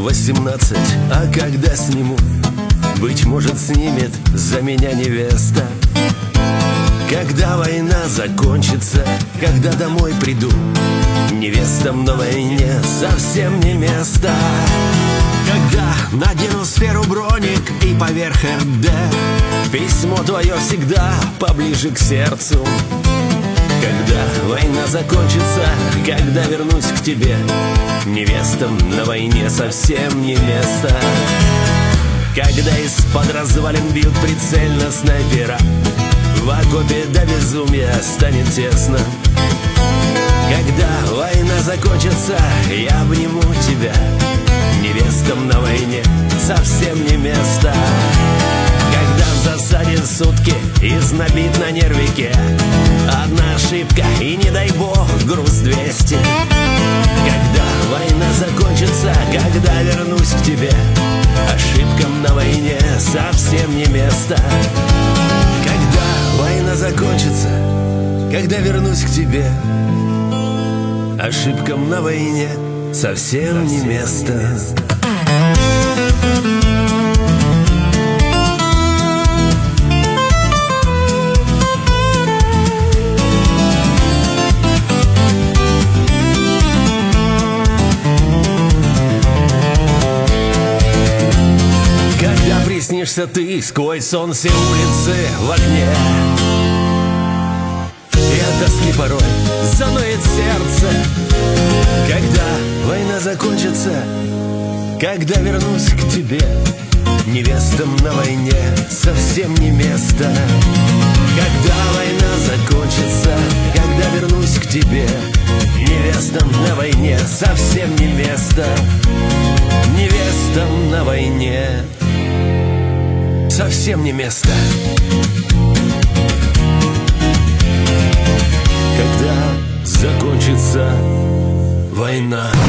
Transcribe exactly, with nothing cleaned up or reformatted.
восемнадцать, а когда сниму, быть может, снимет за меня невеста. Когда война закончится, когда домой приду, невестам на войне совсем не место. Когда надену сферу броник и поверх эр дэ письмо твое всегда поближе к сердцу. Когда война закончится, когда вернусь к тебе, невестам на войне совсем не место. Когда из-под развалин бьют прицельно снайпера, в окопе до безумия станет тесно. Когда война закончится, я обниму тебя, невестам на войне совсем не место. Когда в засаде сутки и знобит на нервике, одна ошибка и, не дай бог, груз двести. Когда война закончится, когда вернусь к тебе, ошибкам на войне совсем не место. Когда война закончится, когда вернусь к тебе, ошибкам на войне совсем не место. Когда приснишься ты сквозь сон все улицы в окне, и от тоски порой заноет сердце. Когда война закончится, когда вернусь к тебе, невестам на войне совсем не место. Когда война закончится, когда вернусь к тебе, невестам на войне совсем не место. Невестам на войне совсем не место. Когда закончится война.